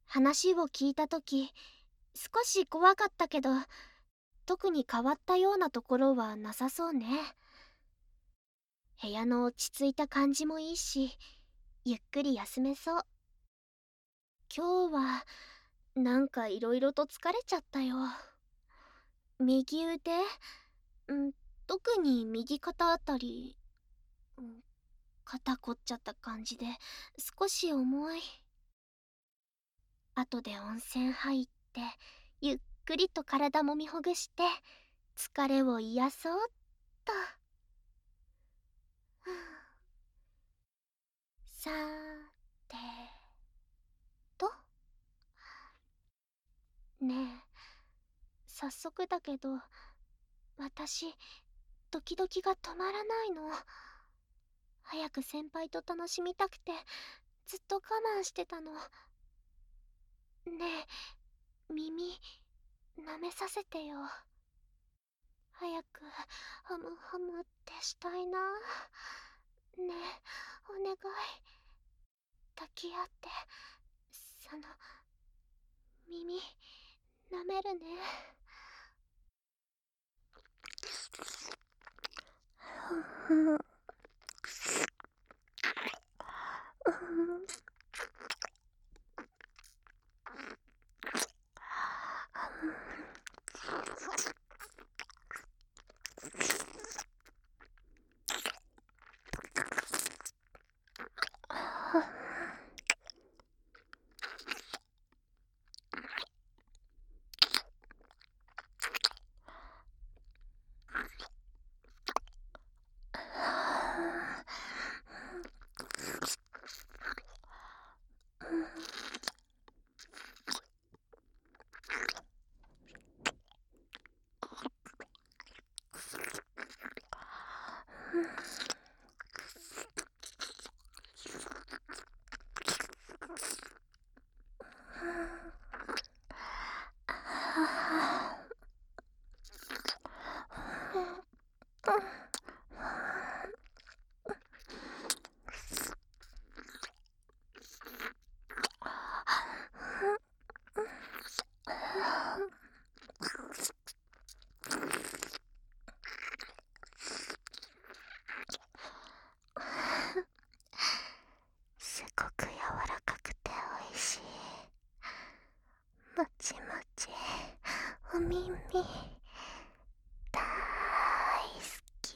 話を聞いたとき、少し怖かったけど、特に変わったようなところはなさそうね。部屋の落ち着いた感じもいいし、ゆっくり休めそう。今日は、なんかいろいろと疲れちゃったよ。右腕、うん、特に右肩あたり、うん、肩凝っちゃった感じで、少し重い。後で温泉入って、ゆっくりと体もみほぐして、疲れを癒そうっと。さーてと。ねえ、早速だけど、私、ドキドキが止まらないの。早く先輩と楽しみたくて、ずっと我慢してたの。ねえ、耳、舐めさせてよ。早く、ハムハムってしたいな。ねえ、お願い。抱き合って、その、耳、舐めるね。すごく柔らかくておいしい。もちもち、お耳、大好き。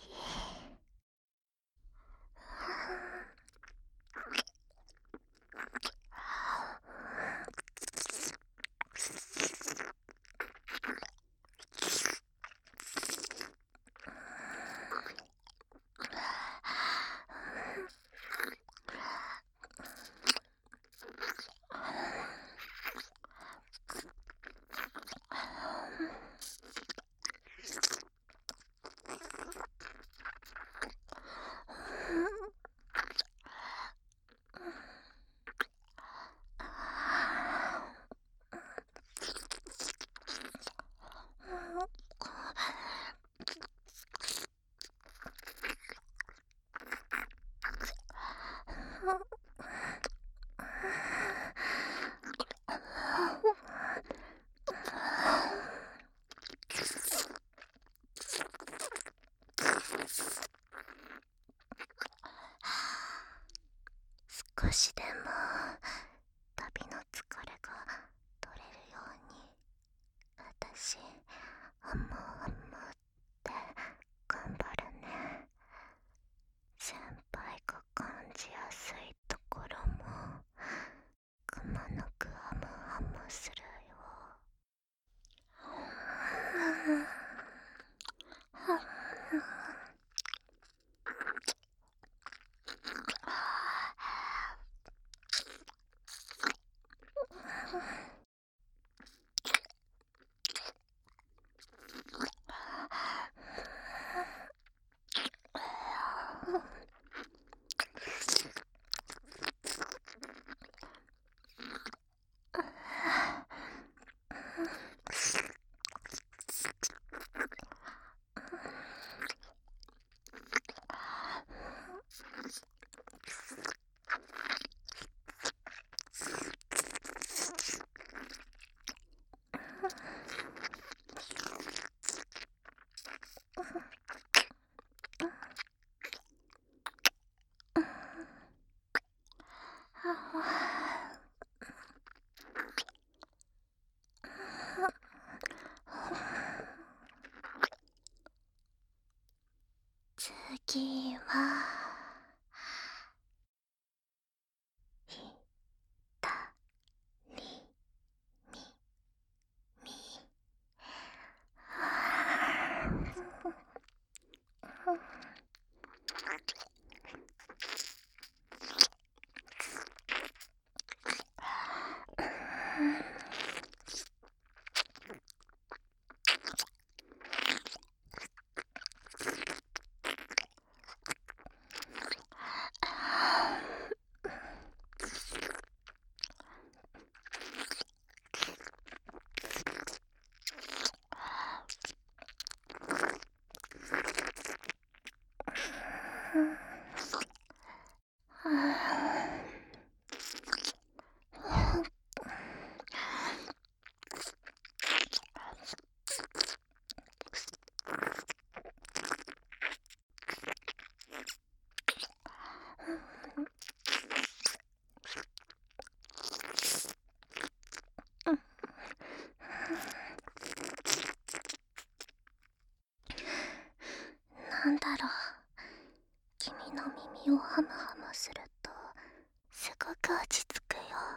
なんだろう、君の耳をハムハムするとすごく落ち着くよ。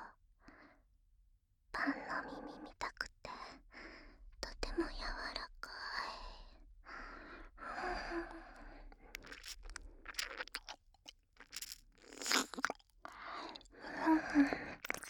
パンの耳みたくてとても柔らかい。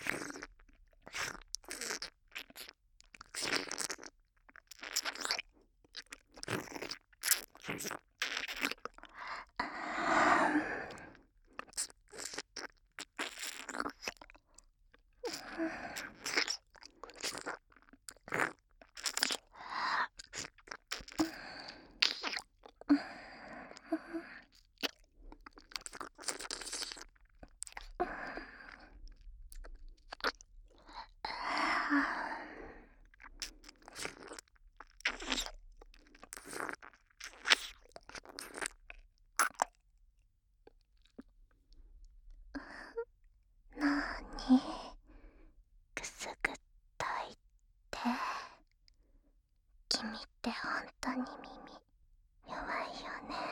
なーに、くすぐったいって。君ってほんとに耳弱いよね。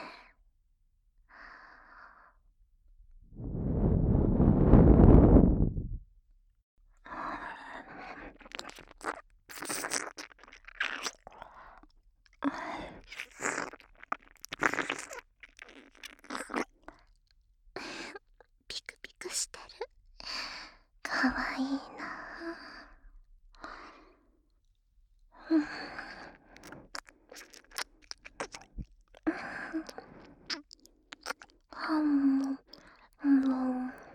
ピクピクしてる。かわいいな。はんももう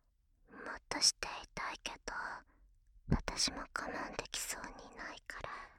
もっとしていたいけど、私も我慢できそうにないから。